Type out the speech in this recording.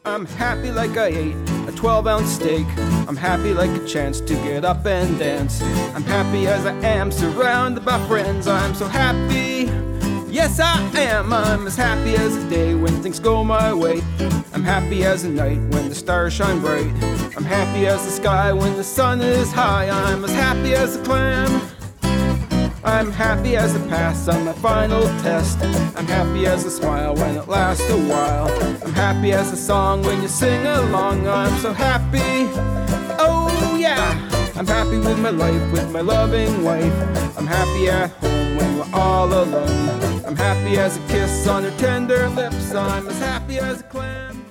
I'm happy like I ate a 12-ounce steak. I'm happy like a chance to get up and dance. I'm happy as I am, surrounded by friends. I'm so happy, yes I am. I'm as happy as a day when things go my way. I'm happy as a night when the stars shine bright. I'm happy as the sky when the sun is high. I'm as happy as a clam. I'm happy as a pass on my final test. I'm happy as a smile when it lasts a while. I'm happy as a song when you sing along. I'm so happy, oh yeah. I'm happy with my life, with my loving wife. I'm happy at home when we're all alone. I'm happy as a kiss on her tender lips. I'm as happy as a clam.